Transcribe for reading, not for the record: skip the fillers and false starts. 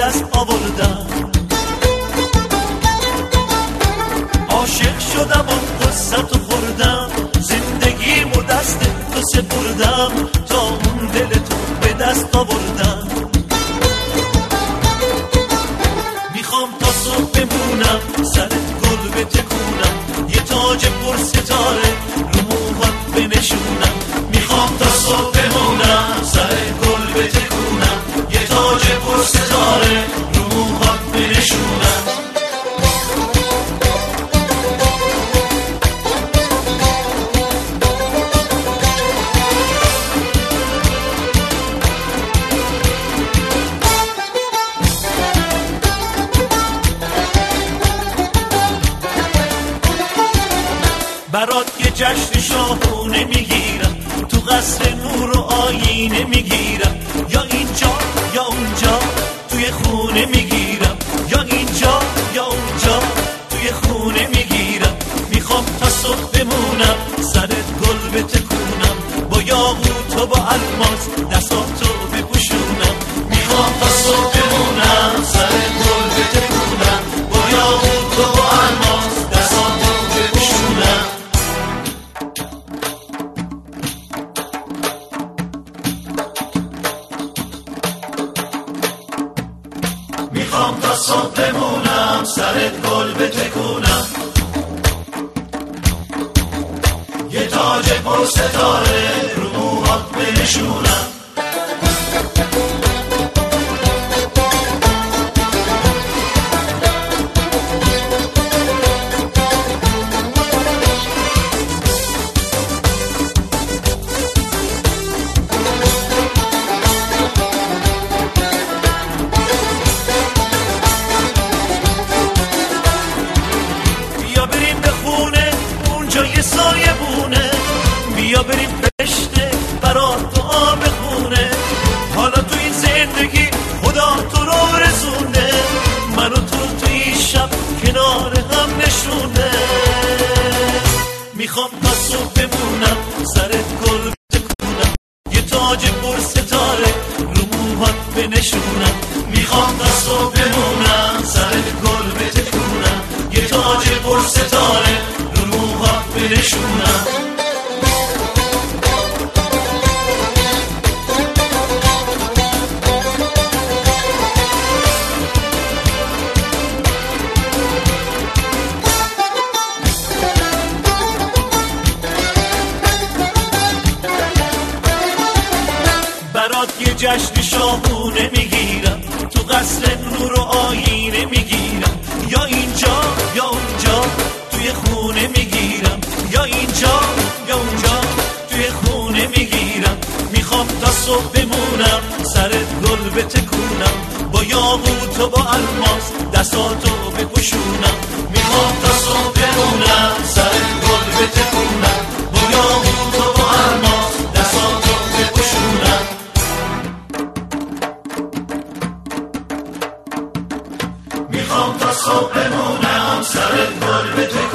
دست آوردم، عاشق شدم و قصت خوردم، زندگیمو دست تو سپردم تا اون دل تو به دست آوردم. میخوام تا صبح بمونم سرت گل بتکونم، یه تاج پر ستاره رو موهات بنشونم. میخوام تا صبح بمونم سرت گل بتکونم، یه تاج پر ستاره رو موهات بنشونم. برات یه جشن شاهونه میگیرم، تو قصر نور و آینه میگیرم، یا اینجا یا اونجا توی خونه میگیرم، یا اینجا یا اونجا توی خونه میگیرم. میخوام تا صبح بمونم سرت گل بتکونم، با یاقوت و با الماس دستاتو بپوشونم. میخوام تا صبح بمونم سرت گل بتکونم، با یاقوت و با الماس دستاتو بپوشونم. میخوام تا صبح بمونم سرت گل بتکونم، یه تاج پر ستاره رو موهات بنشونم. سایه بونه، بیا بریم پشته برات دعا بخونه. حالا تو این زندگی خدا تو رو رسونه، من و تو این شب کنار هم نشونه. میخوام تا صبح بمونم سرت گل بتکونم، یه تاج پر ستاره رو موهات بنشونم. میخوام تا صبح بمونم سرت گل بتکونم، یه تاج پر ستاره رو موهات بنشونم. برات یه جشن شاهونه میگیرم، تو قصر نور و آینه میگیرم، یا اینجا یا اونجا توی خونه میگیرم، یا اینجا یا اونجا توی خونه میگیرم. میخوام تا صبح بمونم سرت گل بتکونم، با یاقوت و با الماس دستاتو بپوشونم. میخوام تا صبح بمونم سرت گل بتکونم، با یاقوت و با الماس دستاتو بپوشونم. میخوام تا صبح بمونم سرت گل بتکونم،